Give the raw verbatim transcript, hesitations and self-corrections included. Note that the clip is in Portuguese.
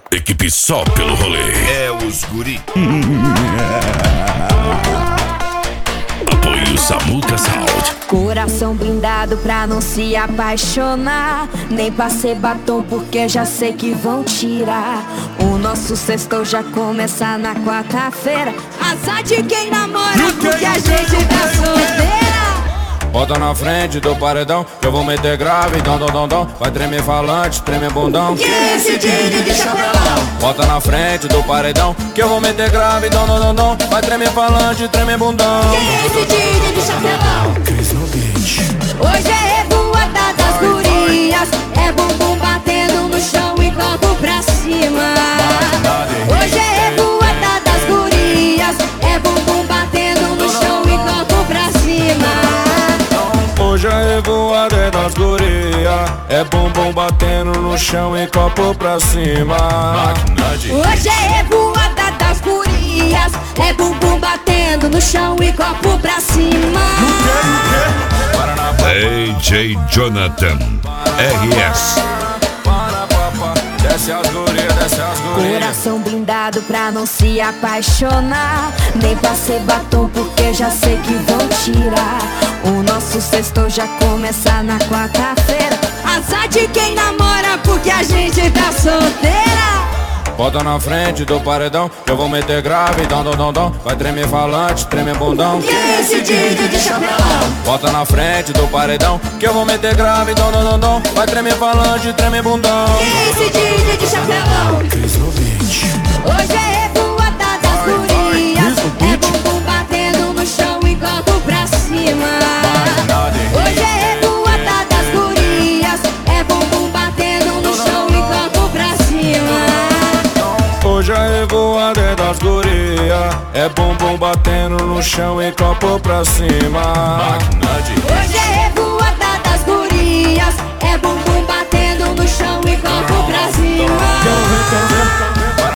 Equipe só pelo rolê. É os guri. Apoio Samuca Sound. Coração blindado pra não se apaixonar. Nem passei batom porque já sei que vão tirar. O nosso sextou já começa na quarta-feira. Azar de quem namora porque a gente tá solteira. Bota na frente do paredão, que eu vou meter grave, dom, dom, dom, dom. Vai tremer falante, tremer bundão. Que esse D J de chapelão. Bota na frente do paredão, que eu vou meter grave, dom, dom, dom, dom. Vai tremer falante, tremer bundão. Que esse D J de chapelão. Cris no beat. Hoje é revoada das gurias. É bumbum batendo no chão e copo pra cima. Hoje é revoada das gurias. É bumbum batendo no chão e copo pra cima. Hoje a revoada é das guria, é bumbum batendo no chão e copo pra cima. Hoje é revoada das gurias. É bumbum batendo no chão e copo pra cima. D J Jonathan R S. Desce as gurias, desce as gurias. Coração blindado pra não se apaixonar. Nem passei batom porque já sei que vão tirar. O nosso sextou já começa na quarta-feira. Azar de quem namora porque a gente tá solteira. Bota na frente do paredão, que eu vou meter grave, dom, dom, dom, dom. Vai tremer falante, tremer bundão. Que esse D J de chapelão. Bota na frente do paredão, que eu vou meter grave, dom, dom, dom, dom. Vai tremer falante, tremer bundão. Que esse D J de chapelão. Cris no beat. Hoje é revoada das gurias. É bumbum batendo no chão e copo pra cima. Hoje é revoada das gurias. É bumbum batendo no chão e copo pra cima. Hoje a revoada é das guria, é bumbum batendo no chão e copo pra cima. Máquina de Hoje